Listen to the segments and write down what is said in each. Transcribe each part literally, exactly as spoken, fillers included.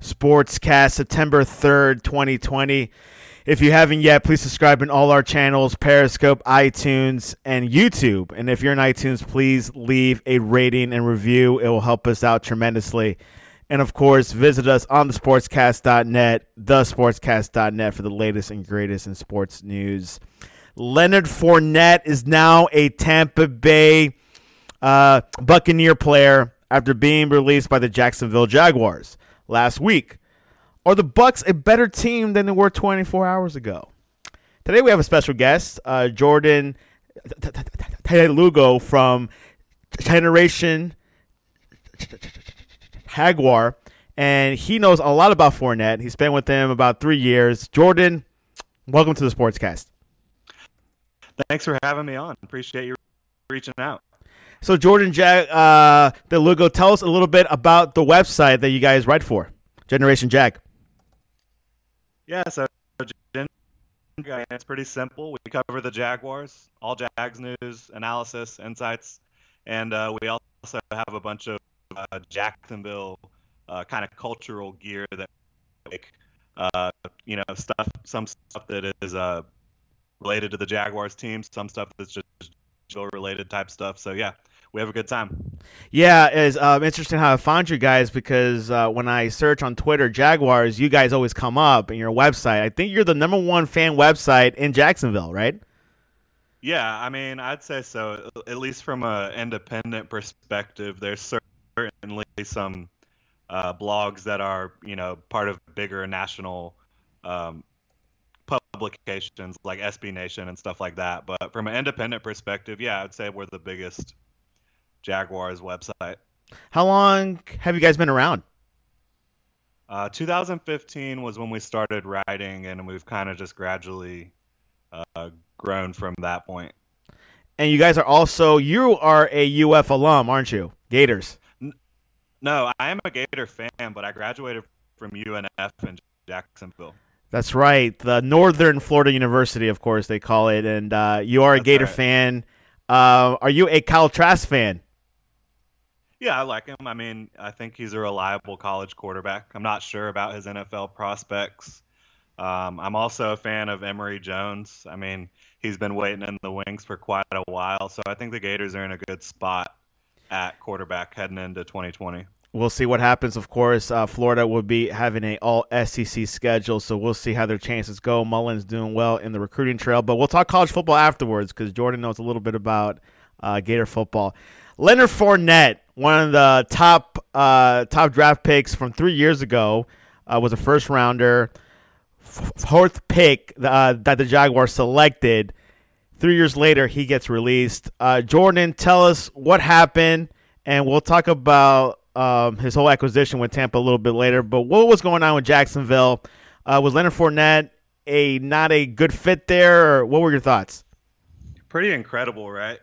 Sportscast, September third, twenty twenty. If you haven't yet, please subscribe in all our channels, Periscope, iTunes, and YouTube. And if you're in iTunes, please leave a rating and review. It will help us out tremendously. And, of course, visit us on the sportscast dot net, the sportscast dot net for the latest and greatest in sports news. Leonard Fournette is now a Tampa Bay uh, Buccaneer player after being released by the Jacksonville Jaguars last week. Are the Bucs a better team than they were twenty-four hours ago? Today we have a special guest, uh, Jordan Lugo from Generation Jaguar, and he knows a lot about Fournette. He spent with them about three years. Jordan, welcome to the Sportscast. Thanks for having me on. Appreciate you reaching out. So, Jordan Jag, uh, Lugo, tell us a little bit about the website that you guys write for, Generation Jag. Yeah, so it's pretty simple. We cover the Jaguars, all Jags news, analysis, insights, and uh, we also have a bunch of uh, Jacksonville uh, kind of cultural gear that we make, uh, you know, stuff, some stuff that is uh, related to the Jaguars team, some stuff that's just related type stuff. So, yeah. We have a good time. Yeah, it's um, interesting how I found you guys because uh, when I search on Twitter Jaguars, you guys always come up in your website. I think you're the number one fan website in Jacksonville, right? Yeah, I mean, I'd say so. At least from an independent perspective, there's certainly some uh, blogs that are, you know, part of bigger national um, publications like S B Nation and stuff like that. But from an independent perspective, yeah, I'd say we're the biggest Jaguars website. How long have you guys been around? Uh, two thousand fifteen was when we started writing, and we've kind of just gradually uh, grown from that point. And you guys are also, you are a U F alum, aren't you? Gators. No, I am a Gator fan, but I graduated from U N F in Jacksonville. That's right. The Northern Florida University, of course, they call it. And uh, you are a That's Gator right. fan. Uh, are you a Kyle Trask fan? Yeah, I like him. I mean, I think he's a reliable college quarterback. I'm not sure about his N F L prospects. Um, I'm also a fan of Emory Jones. I mean, he's been waiting in the wings for quite a while, so I think the Gators are in a good spot at quarterback heading into twenty twenty. We'll see what happens. Of course, uh, Florida will be having an all S E C schedule, so we'll see how their chances go. Mullen's doing well in the recruiting trail, but we'll talk college football afterwards because Jordan knows a little bit about uh, Gator football. Leonard Fournette, one of the top uh, top draft picks from three years ago, uh, was a first rounder, f- fourth pick uh, that the Jaguars selected. Three years later, he gets released. Uh, Jordan, tell us what happened, and we'll talk about um, his whole acquisition with Tampa a little bit later. But what was going on with Jacksonville? Uh, was Leonard Fournette a not a good fit there, or what were your thoughts? Pretty incredible, right?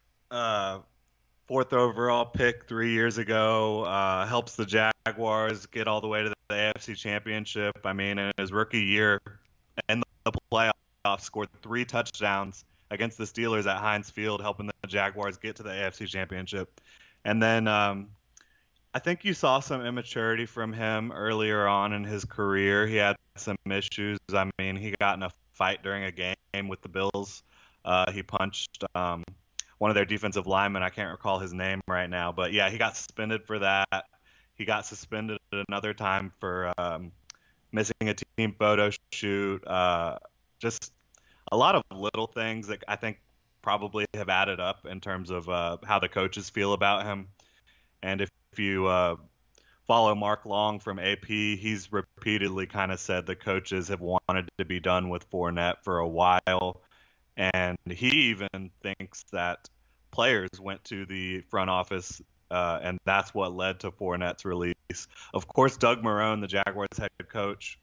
Uh Fourth overall pick three years ago, uh, helps the Jaguars get all the way to the A F C Championship. I mean, in his rookie year and the playoffs, scored three touchdowns against the Steelers at Heinz Field, helping the Jaguars get to the A F C Championship. And then um, I think you saw some immaturity from him earlier on in his career. He had some issues. I mean, he got in a fight during a game with the Bills. Uh, he punched um, – one of their defensive linemen. I can't recall his name right now, but yeah, he got suspended for that. He got suspended another time for um, missing a team photo shoot. Uh, just a lot of little things that I think probably have added up in terms of uh, how the coaches feel about him. And if, if you uh, follow Mark Long from A P, he's repeatedly kind of said the coaches have wanted to be done with Fournette for a while. And he even thinks that players went to the front office, uh, and that's what led to Fournette's release. Of course, Doug Marrone, the Jaguars head coach,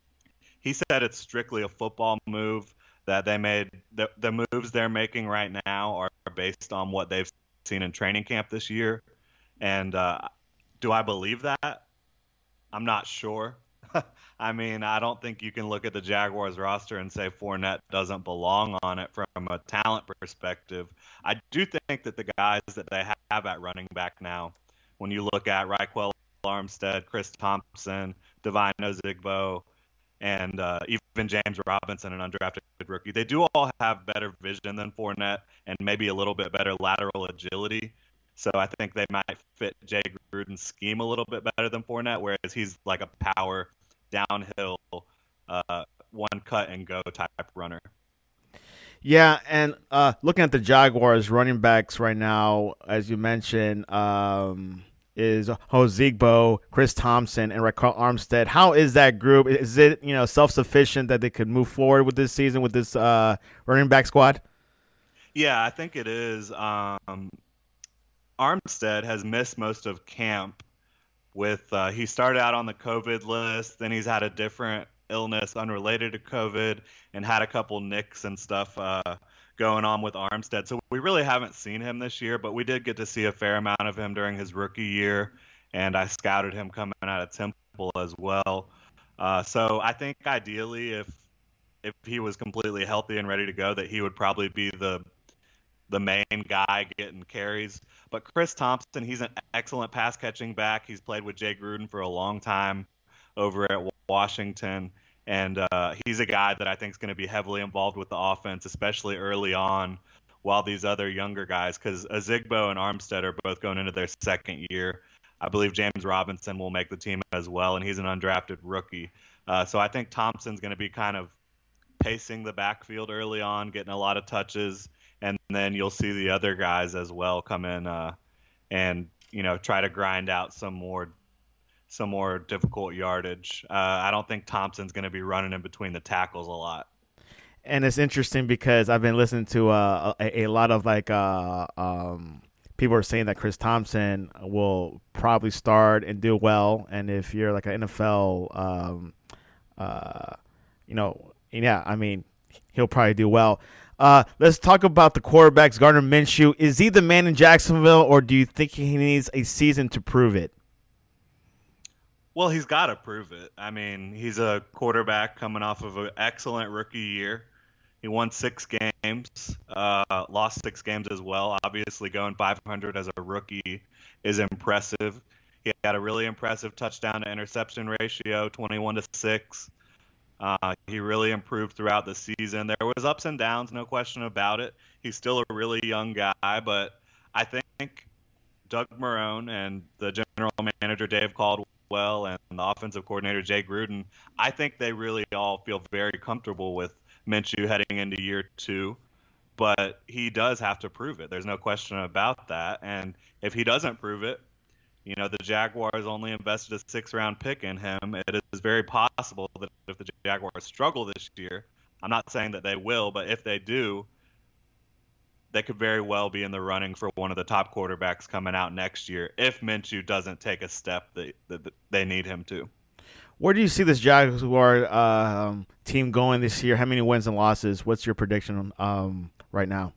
he said it's strictly a football move, that they made the, the moves they're making right now are based on what they've seen in training camp this year. And uh, do I believe that? I'm not sure. I mean, I don't think you can look at the Jaguars roster and say Fournette doesn't belong on it from a talent perspective. I do think that the guys that they have at running back now, when you look at Raquel Armstead, Chris Thompson, Devine Ozigbo, and uh, even James Robinson, an undrafted rookie. They do all have better vision than Fournette and maybe a little bit better lateral agility. So I think they might fit Jay Gruden's scheme a little bit better than Fournette, whereas he's like a power downhill, uh, one cut and go type runner. Yeah, and uh, looking at the Jaguars running backs right now, as you mentioned, um, is Ozigbo, Chris Thompson, and Ryquell Armstead. How is that group? Is it you know self sufficient that they could move forward with this season with this uh, running back squad? Yeah, I think it is. Um, Armstead has missed most of camp. With uh, he started out on the COVID list, then he's had a different illness unrelated to COVID, and had a couple nicks and stuff uh, going on with Armstead. So we really haven't seen him this year, but we did get to see a fair amount of him during his rookie year, and I scouted him coming out of Temple as well. Uh, so I think ideally, if if he was completely healthy and ready to go, that he would probably be the the main guy getting carries. But Chris Thompson, he's an excellent pass catching back. He's played with Jay Gruden for a long time over at Washington. And uh, he's a guy that I think is going to be heavily involved with the offense, especially early on, while these other younger guys, because Ozigbo and Armstead are both going into their second year. I believe James Robinson will make the team as well, and he's an undrafted rookie. Uh, so I think Thompson's going to be kind of pacing the backfield early on, getting a lot of touches, and then you'll see the other guys as well come in uh, and you know try to grind out some more some more difficult yardage. Uh, I don't think Thompson's going to be running in between the tackles a lot. And it's interesting because I've been listening to uh, a, a lot of like uh, um, people are saying that Chris Thompson will probably start and do well, and if you're like an N F L, um, uh, you know, yeah, I mean, he'll probably do well. Uh, let's talk about the quarterbacks. Gardner Minshew, is he the man in Jacksonville, or do you think he needs a season to prove it? Well, he's got to prove it. I mean, he's a quarterback coming off of an excellent rookie year. He won six games, uh, lost six games as well. Obviously, going five hundred as a rookie is impressive. He had a really impressive touchdown to interception ratio, twenty-one to six. Uh, he really improved throughout the season. There was ups and downs, no question about it. He's still a really young guy, but I think Doug Marrone and the general manager Dave Caldwell and the offensive coordinator Jay Gruden, I think they really all feel very comfortable with Minshew heading into year two. But he does have to prove it. There's no question about that. And if he doesn't prove it, you know, the Jaguars only invested a six-round pick in him. It is very possible that if the Jaguars struggle this year, I'm not saying that they will, but if they do, they could very well be in the running for one of the top quarterbacks coming out next year if Minshew doesn't take a step that, that they need him to. Where do you see this Jaguar um, team going this year? How many wins and losses? What's your prediction um, right now?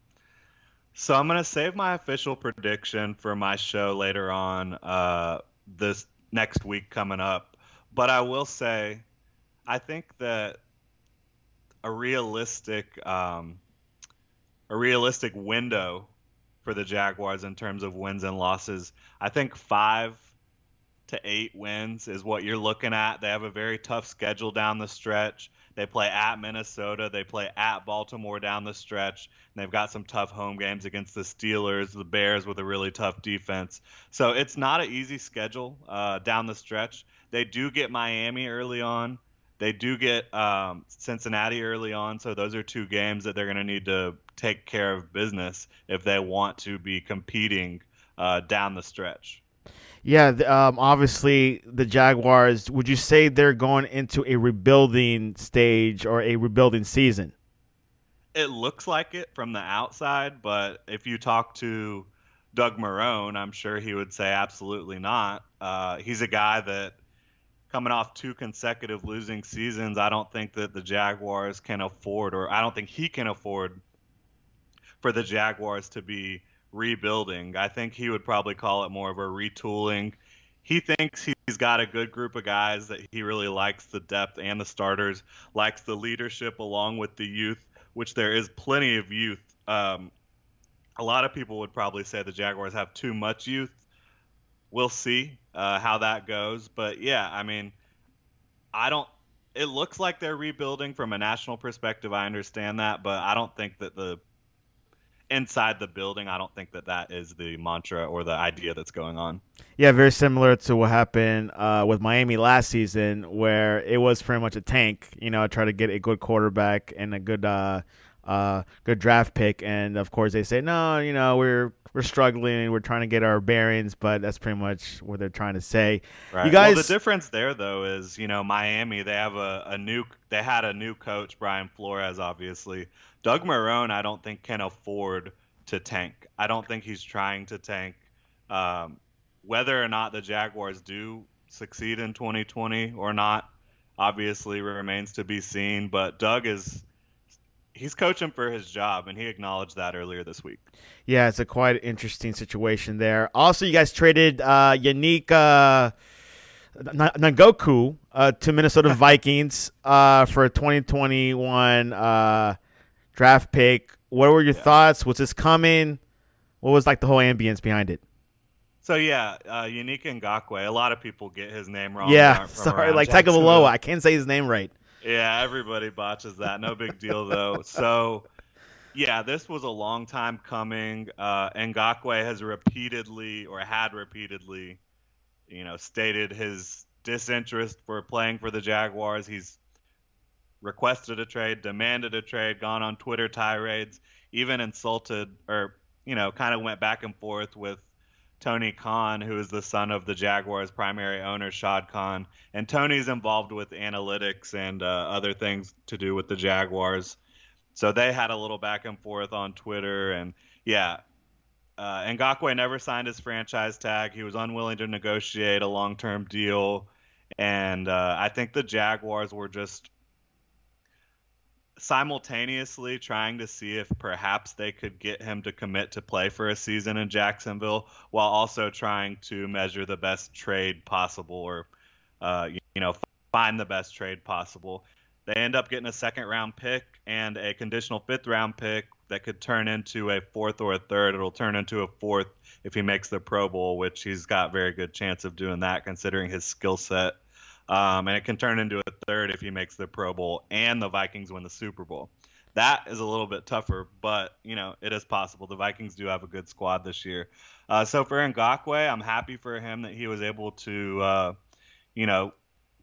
So I'm going to save my official prediction for my show later on uh, this next week coming up. But I will say I think that a realistic um, a realistic window for the Jaguars in terms of wins and losses, I think five to eight wins is what you're looking at. They have a very tough schedule down the stretch. They play at Minnesota. They play at Baltimore down the stretch. And they've got some tough home games against the Steelers, the Bears with a really tough defense. So it's not an easy schedule uh, down the stretch. They do get Miami early on. They do get um, Cincinnati early on. So those are two games that they're going to need to take care of business if they want to be competing uh, down the stretch. Yeah, um, obviously the Jaguars, would you say they're going into a rebuilding stage or a rebuilding season? It looks like it from the outside, but if you talk to Doug Marrone, I'm sure he would say absolutely not. Uh, he's a guy that coming off two consecutive losing seasons, I don't think that the Jaguars can afford, or I don't think he can afford for the Jaguars to be rebuilding. I think he would probably call it more of a retooling. He thinks he's got a good group of guys that he really likes the depth and the starters, likes the leadership along with the youth, which there is plenty of youth. Um, a lot of people would probably say the Jaguars have too much youth. we'll see uh, how that goes. But yeah, I mean, I don't. It looks like they're rebuilding from a national perspective. I understand that, but I don't think that the inside the building, I don't think that that is the mantra or the idea that's going on. Yeah, very similar to what happened uh, with Miami last season, where it was pretty much a tank. You know, try to get a good quarterback and a good, uh, uh, good draft pick, and of course they say no. You know, we're we're struggling. We're trying to get our bearings, but that's pretty much what they're trying to say. Right. You guys, well, the difference there though is, you know, Miami, they have a, a new, they had a new coach, Brian Flores, obviously. Doug Marrone, I don't think can afford to tank. I don't think he's trying to tank. Um, whether or not the Jaguars do succeed in twenty twenty or not, obviously remains to be seen. But Doug is, he's coaching for his job, and he acknowledged that earlier this week. Yeah, it's a quite interesting situation there. Also, you guys traded uh, Yannick uh, Ngakoue uh, to Minnesota Vikings uh, for a twenty twenty-one uh, draft pick. What were your yeah. thoughts? Was this coming? What was like the whole ambience behind it? So yeah, uh, Yannick Ngakoue. A lot of people get his name wrong. Yeah, sorry, like Tagovailoa. I can't say his name right. Yeah, everybody botches that. No big deal though. So yeah, this was a long time coming. Uh, Ngakoue has repeatedly, or had repeatedly, you know, stated his disinterest for playing for the Jaguars. He's requested a trade, demanded a trade, gone on Twitter tirades, even insulted or, you know, kind of went back and forth with Tony Khan, who is the son of the Jaguars' primary owner, Shad Khan. And Tony's involved with analytics and uh, other things to do with the Jaguars. So they had a little back and forth on Twitter. And, yeah, uh, Ngakoue never signed his franchise tag. He was unwilling to negotiate a long-term deal. And uh, I think the Jaguars were just simultaneously trying to see if perhaps they could get him to commit to play for a season in Jacksonville, while also trying to measure the best trade possible, or uh, you know, find the best trade possible. They end up getting a second round pick and a conditional fifth round pick that could turn into a fourth or a third. It'll turn into a fourth if he makes the Pro Bowl, which he's got very good chance of doing that considering his skill set. Um, and it can turn into a third if he makes the Pro Bowl and the Vikings win the Super Bowl. That is a little bit tougher, but, you know, it is possible. The Vikings do have a good squad this year. Uh, so for Ngakoue, I'm happy for him that he was able to, uh, you know,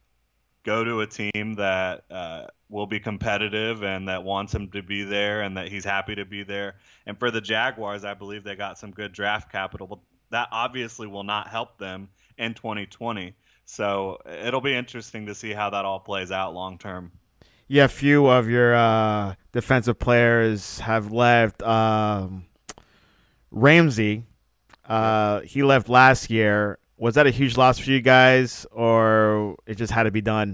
go to a team that uh, will be competitive and that wants him to be there and that he's happy to be there. And for the Jaguars, I believe they got some good draft capital, but that obviously will not help them in twenty twenty. So it'll be interesting to see how that all plays out long term. Yeah, a few of your uh, defensive players have left. Um, Ramsey, uh, he left last year. Was that a huge loss for you guys, or it just had to be done?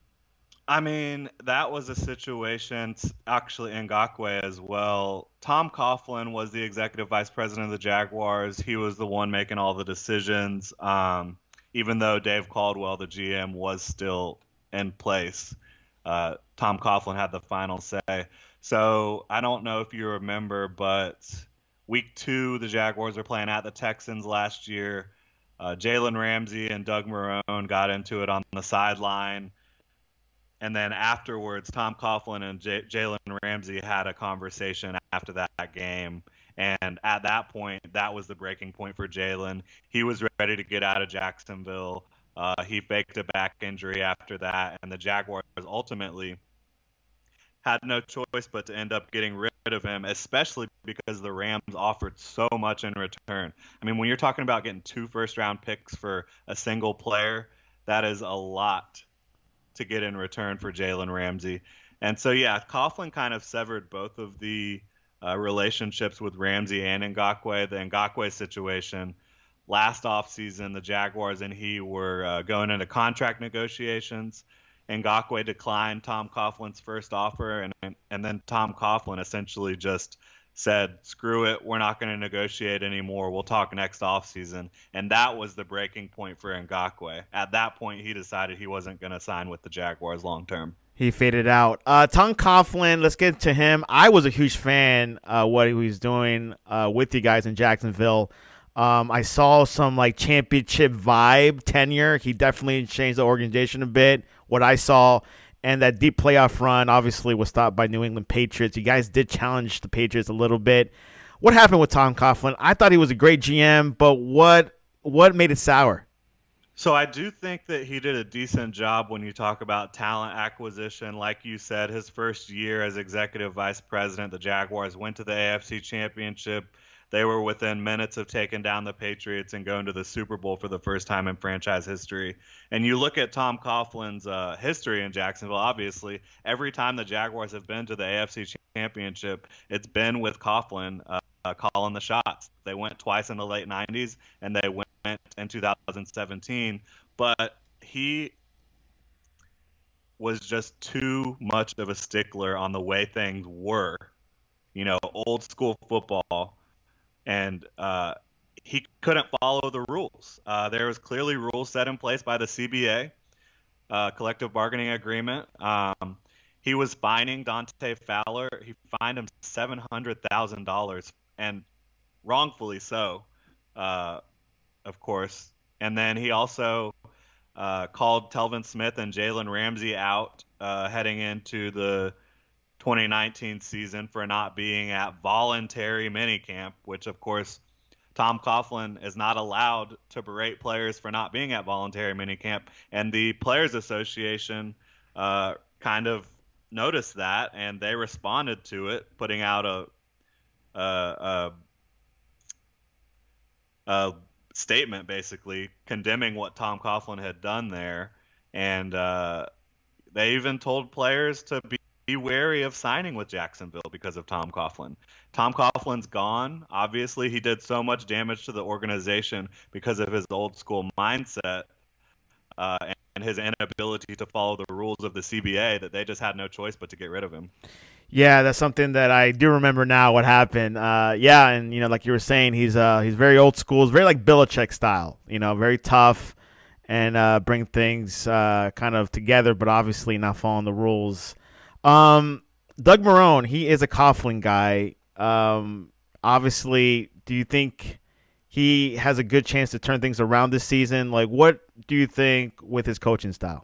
I mean, that was a situation, actually, Ngakoue as well. Tom Coughlin was the executive vice president of the Jaguars. He was the one making all the decisions. Um, even though Dave Caldwell, the G M, was still in place, uh, Tom Coughlin had the final say. So I don't know if you remember, but week two, the Jaguars were playing at the Texans last year. Uh, Jalen Ramsey and Doug Marrone got into it on the sideline. And then afterwards, Tom Coughlin and J- Jalen Ramsey had a conversation after that game. And at that point, that was the breaking point for Jalen. He was ready to get out of Jacksonville. Uh, he faked a back injury after that, and the Jaguars ultimately had no choice but to end up getting rid of him, especially because the Rams offered so much in return. I mean, when you're talking about getting two first-round picks for a single player, that is a lot to get in return for Jalen Ramsey. And so, yeah, Coughlin kind of severed both of the Uh, relationships with Ramsey and Ngakoue. The Ngakoue situation, last offseason, the Jaguars and he were uh, going into contract negotiations. Ngakoue declined Tom Coughlin's first offer, and and then Tom Coughlin essentially just said, screw it, we're not going to negotiate anymore. We'll talk next offseason. And that was the breaking point for Ngakoue. At that point, he decided he wasn't going to sign with the Jaguars long term. He faded out. Uh, Tom Coughlin, let's get to him. I was a huge fan of uh, what he was doing uh, with you guys in Jacksonville. Um, I saw some like championship vibe tenure. He definitely changed the organization a bit. What I saw, and that deep playoff run obviously was stopped by New England Patriots. You guys did challenge the Patriots a little bit. What happened with Tom Coughlin? I thought he was a great G M, but what what made it sour? So I do think that he did a decent job when you talk about talent acquisition. Like you said, his first year as executive vice president, the Jaguars went to the A F C Championship. They were within minutes of taking down the Patriots and going to the Super Bowl for the first time in franchise history. And you look at Tom Coughlin's uh, history in Jacksonville, obviously, every time the Jaguars have been to the A F C Championship, it's been with Coughlin uh, uh, calling the shots. They went twice in the late nineties, and they went in two thousand seventeen. But he was just too much of a stickler on the way things were, you know, old school football. And uh, he couldn't follow the rules. Uh, there was clearly rules set in place by the C B A, uh, collective bargaining agreement. Um, he was fining Dante Fowler. He fined him seven hundred thousand dollars, and wrongfully so, uh, of course. And then he also uh, called Telvin Smith and Jalen Ramsey out uh, heading into the twenty nineteen season for not being at voluntary minicamp, which of course Tom Coughlin is not allowed to berate players for not being at voluntary minicamp, and the Players Association uh, kind of noticed that and they responded to it, putting out a a, a, a statement basically condemning what Tom Coughlin had done there, and uh, they even told players to be Be wary of signing with Jacksonville because of Tom Coughlin. Tom Coughlin's gone. Obviously, he did so much damage to the organization because of his old school mindset uh, and his inability to follow the rules of the C B A that they just had no choice but to get rid of him. Yeah, that's something that I do remember now. What happened? Uh, yeah, and you know, like you were saying, he's uh, he's very old school. He's very like Belichick style. You know, very tough and uh, bring things uh, kind of together, but obviously not following the rules. Um, Doug Marrone, he is a Coughlin guy. Um, obviously, do you think he has a good chance to turn things around this season? Like, what do you think with his coaching style?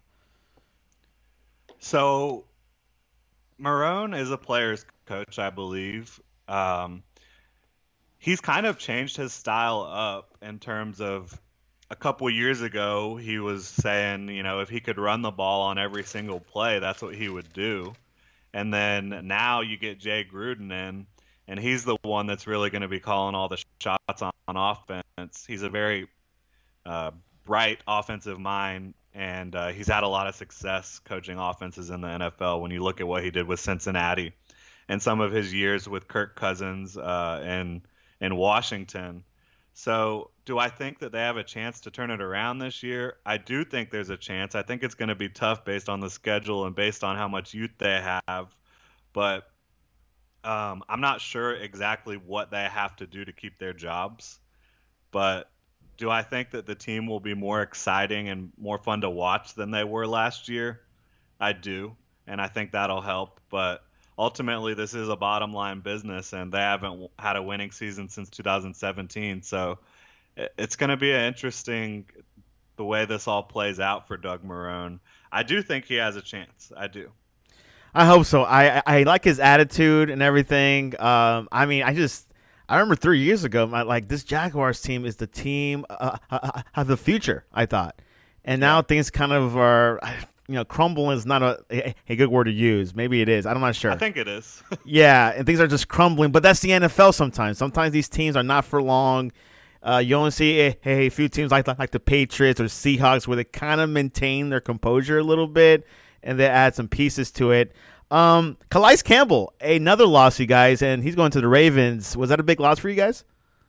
So, Marrone is a player's coach, I believe. Um, he's kind of changed his style up in terms of a couple years ago, he was saying, you know, if he could run the ball on every single play, that's what he would do. And then now you get Jay Gruden in, and he's the one that's really going to be calling all the shots on, on offense. He's a very uh, bright offensive mind, and uh, he's had a lot of success coaching offenses in the N F L when you look at what he did with Cincinnati and some of his years with Kirk Cousins uh, in, in Washington. So do I think that they have a chance to turn it around this year? I do think there's a chance. I think it's going to be tough based on the schedule and based on how much youth they have. But um, I'm not sure exactly what they have to do to keep their jobs. But do I think that the team will be more exciting and more fun to watch than they were last year? I do. And I think that'll help. But ultimately, this is a bottom line business, and they haven't had a winning season since two thousand seventeen. So it's going to be an interesting the way this all plays out for Doug Marrone. I do think he has a chance. I do. I hope so. I I like his attitude and everything. Um, I mean, I just I remember three years ago, my, like this Jaguars team is the team uh, uh, of the future. I thought, and now yeah. things kind of are. You know, crumbling is not a, a good word to use. Maybe it is. I'm not sure. I think it is. Yeah, and things are just crumbling. But that's the N F L sometimes. Sometimes these teams are not for long. Uh, you only see a, a few teams like like the Patriots or Seahawks where they kind of maintain their composure a little bit, and they add some pieces to it. Um, Calais Campbell, another loss, you guys, and he's going to the Ravens. Was that a big loss for you guys?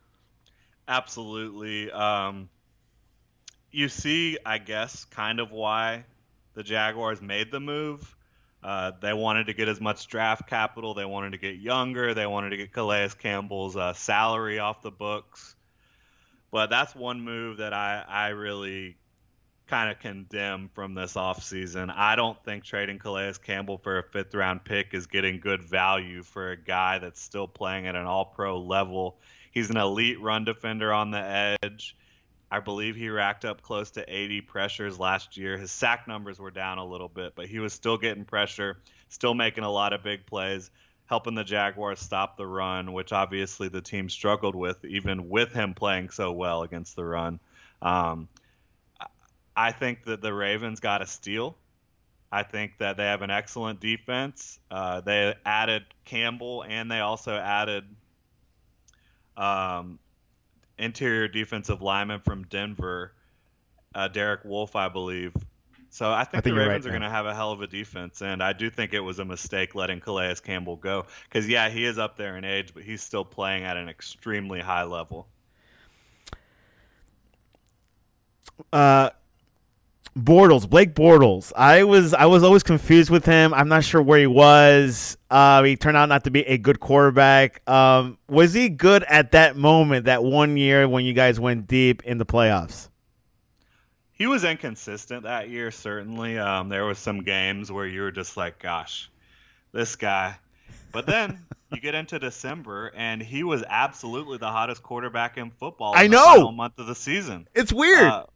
Absolutely. Um, you see, I guess, kind of why the Jaguars made the move. Uh, they wanted to get as much draft capital. They wanted to get younger. They wanted to get Calais Campbell's uh, salary off the books. But that's one move that I, I really kind of condemn from this offseason. I don't think trading Calais Campbell for a fifth-round pick is getting good value for a guy that's still playing at an all-pro level. He's an elite run defender on the edge. I believe he racked up close to eighty pressures last year. His sack numbers were down a little bit, but he was still getting pressure, still making a lot of big plays, helping the Jaguars stop the run, which obviously the team struggled with, even with him playing so well against the run. Um, I think that the Ravens got a steal. I think that they have an excellent defense. Uh, they added Campbell, and they also added um, interior defensive lineman from Denver, uh, Derek Wolfe, I believe. So I think, I think the Ravens right, are going to have a hell of a defense, and I do think it was a mistake letting Calais Campbell go. Because, yeah, he is up there in age, but he's still playing at an extremely high level. Uh, Bortles, Blake Bortles. I was I was always confused with him. I'm not sure where he was. Uh, he turned out not to be a good quarterback. Um, was he good at that moment, that one year when you guys went deep in the playoffs? He was inconsistent that year, certainly. Um, there was some games where you were just like, gosh, this guy. But then you get into December, and he was absolutely the hottest quarterback in football in I know. the final month of the season. It's weird. Uh,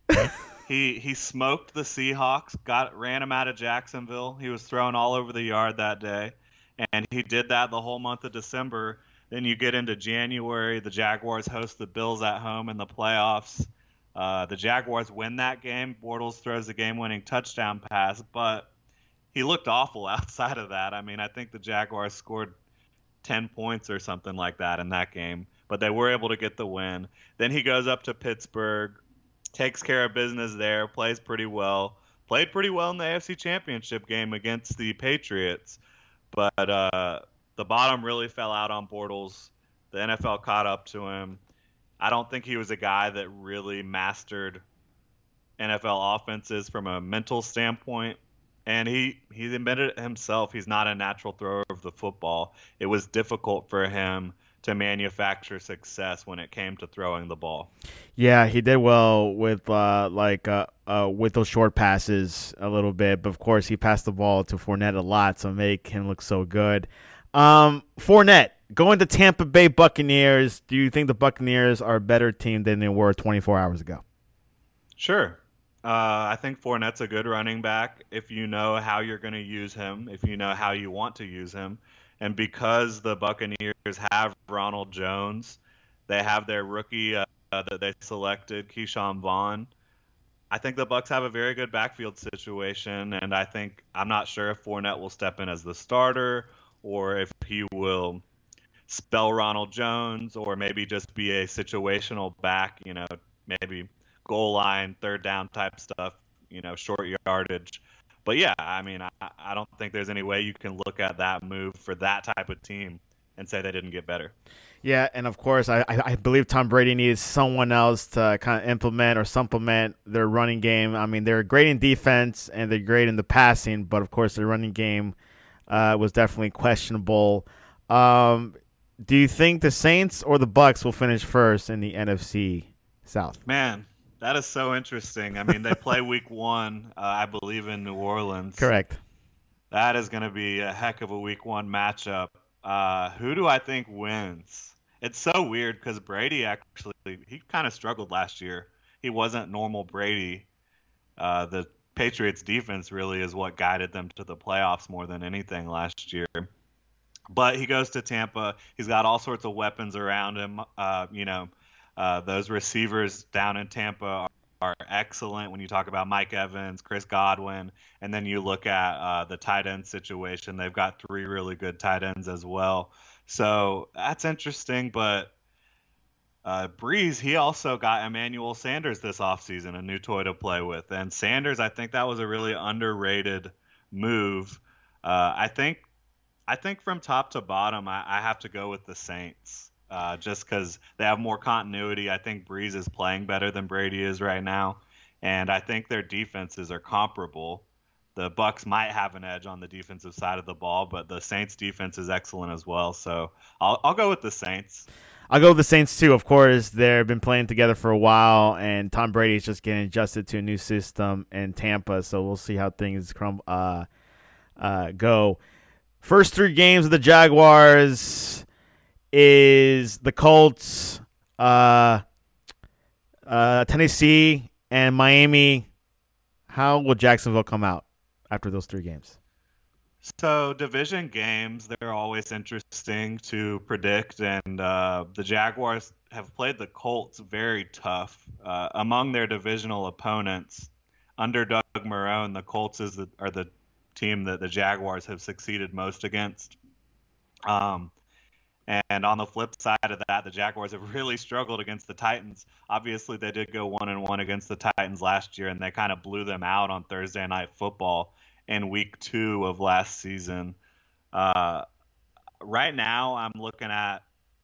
he he smoked the Seahawks, got ran him out of Jacksonville. He was thrown all over the yard that day, and he did that the whole month of December. Then you get into January. The Jaguars host the Bills at home in the playoffs. Uh, the Jaguars win that game. Bortles throws the game-winning touchdown pass, but he looked awful outside of that. I mean, I think the Jaguars scored ten points or something like that in that game, but they were able to get the win. Then he goes up to Pittsburgh, takes care of business there, plays pretty well, played pretty well in the A F C Championship game against the Patriots, but uh, the bottom really fell out on Bortles. The N F L caught up to him. I don't think he was a guy that really mastered N F L offenses from a mental standpoint. And he, he admitted it himself. He's not a natural thrower of the football. It was difficult for him to manufacture success when it came to throwing the ball. Yeah, he did well with uh, like uh, uh, with those short passes a little bit. But, of course, he passed the ball to Fournette a lot to make him look so good. Um, Fournette, going to Tampa Bay Buccaneers, do you think the Buccaneers are a better team than they were twenty-four hours ago? Sure. Uh, I think Fournette's a good running back if you know how you're going to use him, if you know how you want to use him. And because the Buccaneers have Ronald Jones, they have their rookie uh, that they selected, Keyshawn Vaughn. I think the Bucs have a very good backfield situation, and I think I'm not sure if Fournette will step in as the starter or if he will spell Ronald Jones or maybe just be a situational back, you know, maybe goal line, third down type stuff, you know, short yardage. But, yeah, I mean, I, I don't think there's any way you can look at that move for that type of team and say they didn't get better. Yeah, and, of course, I, I believe Tom Brady needs someone else to kind of implement or supplement their running game. I mean, they're great in defense and they're great in the passing, but, of course, their running game uh, was definitely questionable. Um, do you think the Saints or the Bucs will finish first in the N F C South? Man. That is so interesting. I mean, they play week one, uh, I believe, in New Orleans. Correct. That is going to be a heck of a week one matchup. Uh, who do I think wins? It's so weird because Brady actually, he kind of struggled last year. He wasn't normal Brady. Uh, the Patriots defense really is what guided them to the playoffs more than anything last year. But he goes to Tampa. He's got all sorts of weapons around him, uh, you know. Uh, those receivers down in Tampa are, are excellent when you talk about Mike Evans, Chris Godwin, and then you look at uh, the tight end situation. They've got three really good tight ends as well. So that's interesting, but uh, Breeze, he also got Emmanuel Sanders this offseason, a new toy to play with. And Sanders, I think that was a really underrated move. Uh, I think I think from top to bottom, I, I have to go with the Saints. Uh, just because they have more continuity. I think Breeze is playing better than Brady is right now, and I think their defenses are comparable. The Bucs might have an edge on the defensive side of the ball, but the Saints' defense is excellent as well. So I'll I'll go with the Saints. I'll go with the Saints too. Of course, they've been playing together for a while, and Tom Brady is just getting adjusted to a new system in Tampa. So we'll see how things crum- uh, uh, go. First three games of the Jaguars. is the Colts, uh, uh, Tennessee, and Miami. How will Jacksonville come out after those three games? So division games, they're always interesting to predict, and uh, the Jaguars have played the Colts very tough. Uh, among their divisional opponents, under Doug Marrone, the Colts is the, are the team that the Jaguars have succeeded most against. Um, and on the flip side of that, the Jaguars have really struggled against the Titans. Obviously, they did go one and one against the Titans last year, and they kind of blew them out on Thursday Night Football in week two of last season. Uh, right now, I'm looking at,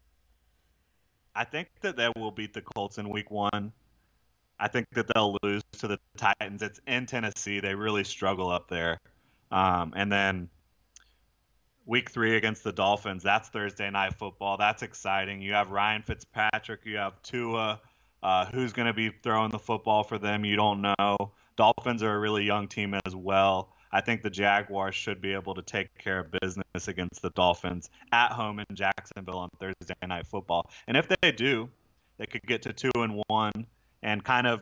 I think that they will beat the Colts in week one. I think that they'll lose to the Titans. It's in Tennessee. They really struggle up there. Um, and then week three against the Dolphins, that's Thursday Night Football. That's exciting. You have Ryan Fitzpatrick. You have Tua. Uh, who's going to be throwing the football for them? You don't know. Dolphins are a really young team as well. I think the Jaguars should be able to take care of business against the Dolphins at home in Jacksonville on Thursday Night Football. And if they do, they could get to two and one and kind of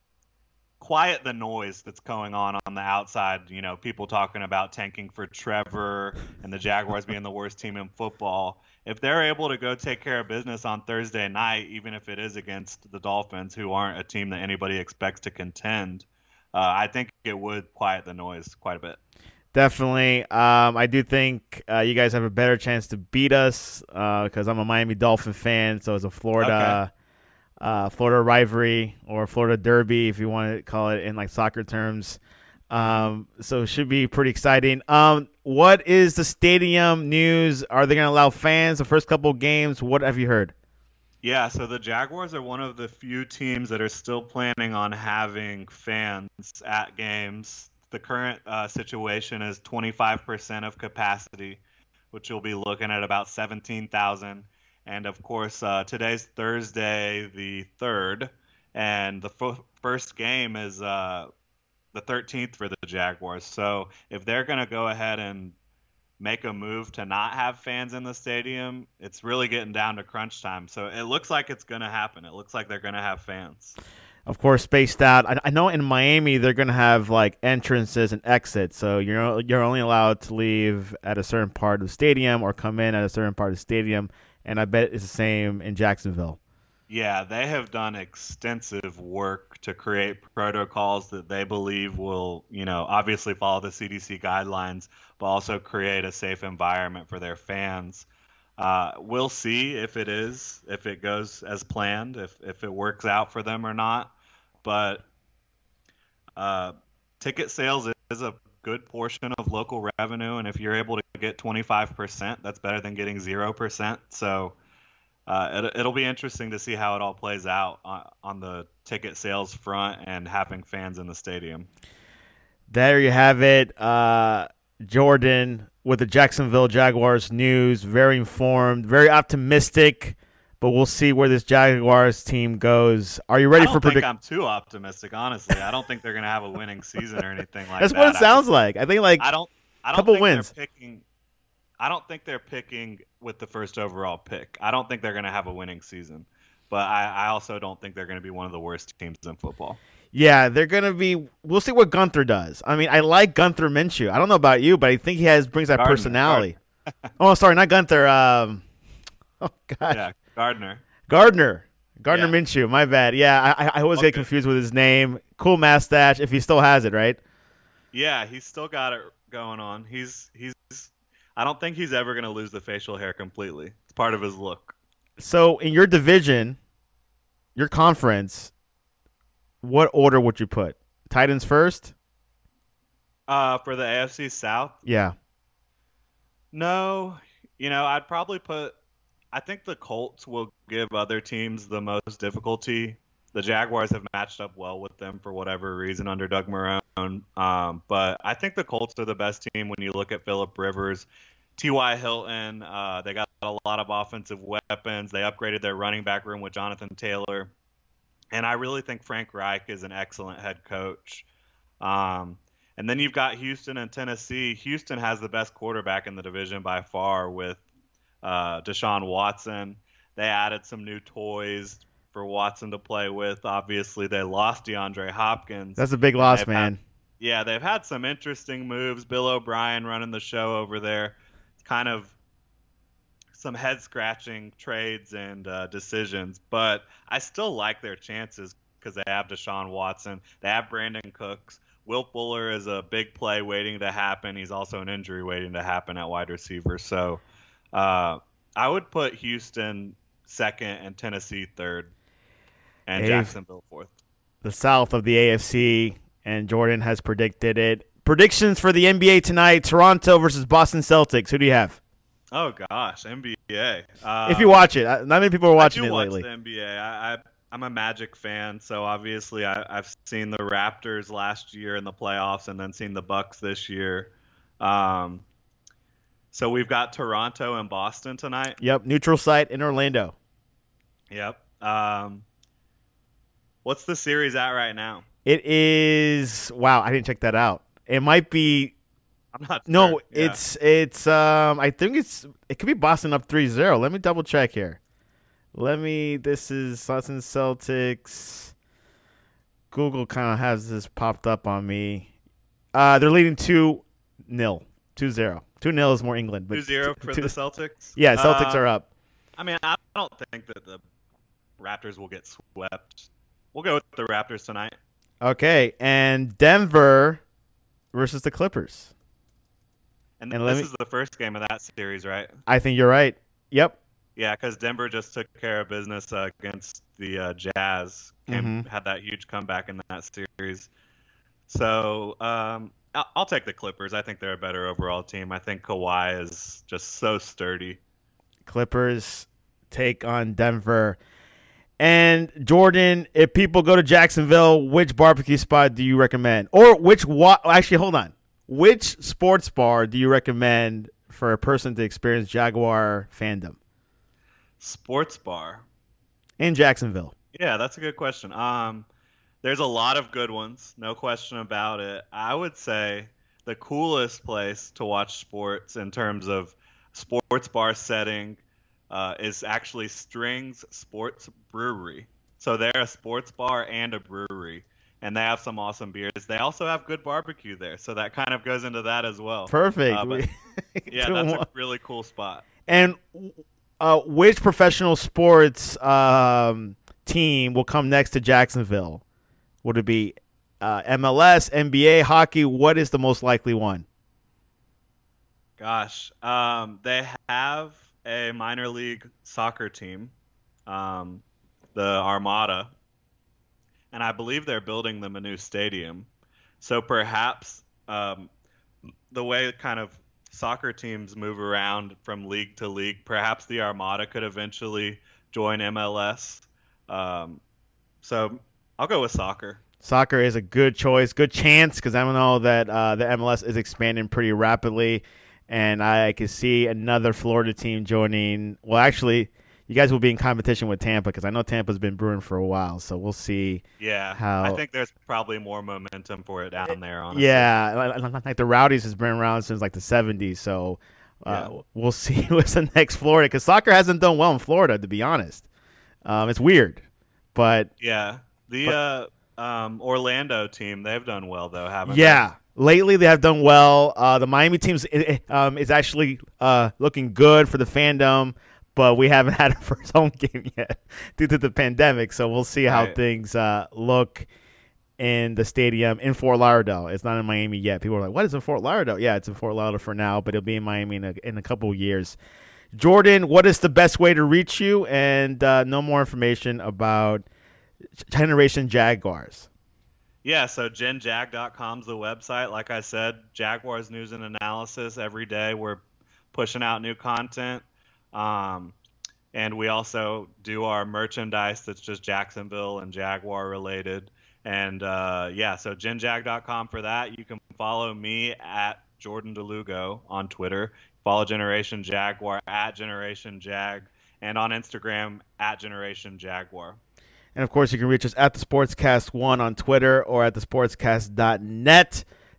quiet the noise that's going on on the outside. You know, people talking about tanking for Trevor and the Jaguars being the worst team in football. If they're able to go take care of business on Thursday night, even if it is against the Dolphins, who aren't a team that anybody expects to contend, Uh, I think it would quiet the noise quite a bit. Definitely. Um, I do think uh, you guys have a better chance to beat us because uh, I'm a Miami Dolphin fan, so it's a Florida okay. uh, Florida rivalry or Florida derby, if you want to call it in like soccer terms. Um, so it should be pretty exciting. Um, what is the stadium news? Are they going to allow fans the first couple of games? What have you heard? Yeah, so the Jaguars are one of the few teams that are still planning on having fans at games. The current uh, situation is twenty-five percent of capacity, which you'll be looking at about seventeen thousand. And, of course, uh, today's Thursday the third, and the f- first game is uh, the thirteenth for the Jaguars. So if they're going to go ahead and make a move to not have fans in the stadium, it's really getting down to crunch time. So it looks like it's going to happen. It looks like they're going to have fans. Of course, spaced out. I, I know in Miami they're going to have like entrances and exits. So you're you're only allowed to leave at a certain part of the stadium or come in at a certain part of the stadium. And I bet it's the same in Jacksonville. Yeah, they have done extensive work to create protocols that they believe will, you know, obviously follow the C D C guidelines, but also create a safe environment for their fans. Uh, we'll see if it is, if it goes as planned, if, if it works out for them or not. But uh, ticket sales is a good portion of local revenue, and if you're able to get twenty-five percent, that's better than getting zero percent. So Uh, it, it'll be interesting to see how it all plays out on, on the ticket sales front and having fans in the stadium. There you have it. Uh, Jordan with the Jacksonville Jaguars news. Very informed, very optimistic, but we'll see where this Jaguars team goes. Are you ready I don't for think predict- I'm too optimistic, honestly. I don't think they're going to have a winning season or anything like That's that. what it sounds I, like. I think like I don't, I don't couple think wins. They're picking, I don't think they're picking with the first overall pick. I don't think they're going to have a winning season. But I, I also don't think they're going to be one of the worst teams in football. Yeah, they're going to be – we'll see what Gunther does. I mean, I like Gunther Minshew. I don't know about you, but I think he has brings that Gardner, personality. oh, sorry, not Gunther. Um, oh, God. Yeah, Gardner. Gardner. Gardner Yeah. Minshew, my bad. Yeah, I, I always Okay. get confused with his name. Cool mustache, if he still has it, right? Yeah, he's still got it going on. He's he's. I don't think he's ever going to lose the facial hair completely. It's part of his look. So, in your division, your conference, what order would you put? Titans first? Uh, for the A F C South, Yeah. no. You know, I'd probably put. I think the Colts will give other teams the most difficulty. The Jaguars have matched up well with them for whatever reason under Doug Marrone. Um, but I think the Colts are the best team when you look at Phillip Rivers, T Y. Hilton. Uh, they got a lot of offensive weapons. They upgraded their running back room with Jonathan Taylor. And I really think Frank Reich is an excellent head coach. Um, and then you've got Houston and Tennessee. Houston has the best quarterback in the division by far with uh, Deshaun Watson. They added some new toys for Watson to play with. Obviously, they lost DeAndre Hopkins. That's a big loss, man. Had, yeah, they've had some interesting moves. Bill O'Brien running the show over there. It's kind of some head-scratching trades and uh, decisions, but I still like their chances because they have Deshaun Watson. They have Brandon Cooks. Will Fuller is a big play waiting to happen. He's also an injury waiting to happen at wide receiver. So uh, I would put Houston second and Tennessee third and Dave, Jacksonville fourth. The South of the A F C, and Jordan has predicted it. Predictions for the N B A tonight, Toronto versus Boston Celtics. Who do you have? Oh, gosh, N B A. Uh, if you watch it. Not many people are watching I do it watch lately. the N B A. I, I, I'm a Magic fan, so obviously I, I've seen the Raptors last year in the playoffs and then seen the Bucks this year. Um, so we've got Toronto and Boston tonight. Yep, neutral site in Orlando. Yep. Um, what's the series at right now? It is – wow, I didn't check that out. It might be – I'm not No, sure. Yeah. it's it's um I think it's it could be Boston up three zero. Let me double check here. Let me this is Boston Celtics. Google kind of has this popped up on me. Uh they're leading two nil. two zero. two nil is more England, but two zero for two, the Celtics? Yeah, Celtics uh, are up. I mean, I don't think that the Raptors will get swept. We'll go with the Raptors tonight. Okay, and Denver versus the Clippers. And, And this me, is the first game of that series, right? I think you're right. Yep. Yeah, because Denver just took care of business uh, against the uh, Jazz. Came, mm-hmm. Had that huge comeback in that series. So um, I'll, I'll take the Clippers. I think they're a better overall team. I think Kawhi is just so sturdy. Clippers take on Denver. And Jordan, if people go to Jacksonville, which barbecue spot do you recommend? Or which wa- actually, hold on. Which sports bar do you recommend for a person to experience Jaguar fandom? Sports bar in Jacksonville. Yeah, that's a good question. Um, there's a lot of good ones, no question about it. I would say the coolest place to watch sports in terms of sports bar setting uh, is actually Strings Sports Brewery. So they're a sports bar and a brewery, and they have some awesome beers. They also have good barbecue there, so that kind of goes into that as well. Perfect. Uh, but, yeah, that's a really cool spot. And uh, which professional sports um, team will come next to Jacksonville? Would it be uh, M L S, N B A, hockey? What is the most likely one? Gosh, um, they have a minor league soccer team, um, the Armada, and I believe they're building them a new stadium. So perhaps um, the way kind of soccer teams move around from league to league, perhaps the Armada could eventually join M L S. Um, so I'll go with soccer. Soccer is a good choice, good chance, because I know that uh, the M L S is expanding pretty rapidly, and I can see another Florida team joining. Well, actually, you guys will be in competition with Tampa, because I know Tampa's been brewing for a while, so we'll see. Yeah, how... I think there's probably more momentum for it down there, honestly. Yeah, like the Rowdies has been around since like the seventies, so uh, yeah. we'll see what's the next Florida, because soccer hasn't done well in Florida, to be honest. Um, it's weird, but... Yeah, the... But, uh, Um, Orlando team, they've done well though, haven't yeah. they? Yeah, lately they have done well. Uh, the Miami team um, is actually uh, looking good for the fandom, but we haven't had a first home game yet due to the pandemic. So we'll see how right. things uh, look in the stadium in Fort Lauderdale. It's not in Miami yet. People are like, "What is in Fort Lauderdale?" Yeah, it's in Fort Lauderdale for now, but it'll be in Miami in a, in a couple of years. Jordan, what is the best way to reach you? And uh, no more information about Generation Jaguars. Yeah, so gen jag dot com is the website. Like I said, Jaguars news and analysis every day. We're pushing out new content. Um, and we also do our merchandise that's just Jacksonville and Jaguar related. And uh, yeah, so gen jag dot com for that. You can follow me at Jordan DeLugo on Twitter. Follow Generation Jaguar at Generation Jag. And on Instagram at Generation Jaguar. And, of course, you can reach us at the Sportscast one on Twitter or at the sportscast dot net.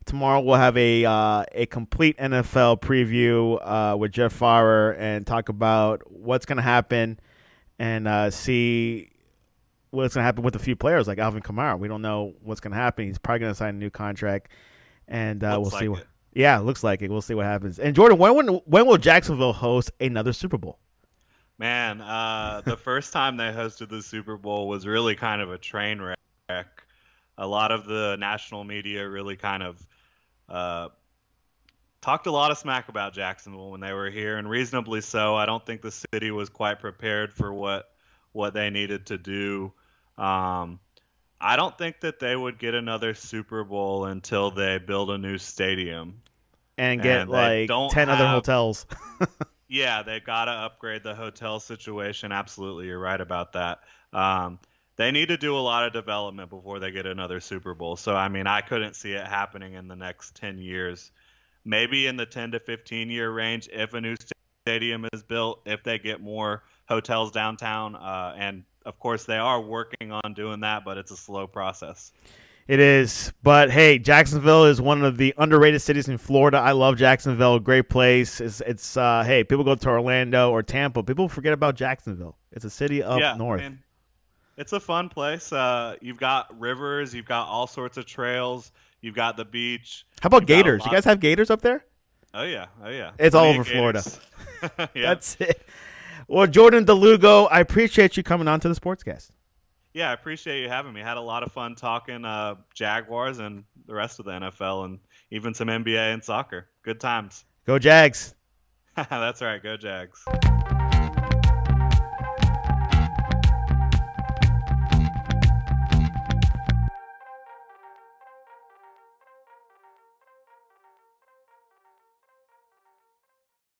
tomorrow we'll have a uh, a complete N F L preview uh, with Jeff Farrer and talk about what's going to happen and uh, see what's going to happen with a few players like Alvin Kamara. We don't know what's going to happen. He's probably going to sign a new contract, and uh, we'll like see. What, it. yeah, looks like it. We'll see what happens. And Jordan, when when, when will Jacksonville host another Super Bowl? Man, uh, the first time they hosted the Super Bowl was really kind of a train wreck. A lot of the national media really kind of uh, talked a lot of smack about Jacksonville when they were here, and reasonably so. I don't think the city was quite prepared for what what they needed to do. Um, I don't think that they would get another Super Bowl until they build a new stadium and get and like ten have, other hotels. Yeah, they got to upgrade the hotel situation. Absolutely, you're right about that. Um, they need to do a lot of development before they get another Super Bowl. So, I mean, I couldn't see it happening in the next ten years. Maybe in the ten to fifteen year range if a new stadium is built, if they get more hotels downtown. Uh, and, of course, they are working on doing that, but it's a slow process. It is. But, hey, Jacksonville is one of the underrated cities in Florida. I love Jacksonville. Great place. It's, it's uh, hey, people go to Orlando or Tampa. People forget about Jacksonville. It's a city up yeah, north. Man, it's a fun place. Uh, you've got rivers. You've got all sorts of trails. You've got the beach. How about You've got a gators? You lot- guys have gators up there? Oh, yeah. Oh, yeah. It's all Plenty over of Florida. gators. Yeah. That's it. Well, Jordan DeLugo, I appreciate you coming on to the Sportscast. Yeah, I appreciate you having me. Had a lot of fun talking uh, Jaguars and the rest of the N F L and even some N B A and soccer. Good times. Go Jags. That's right. Go Jags.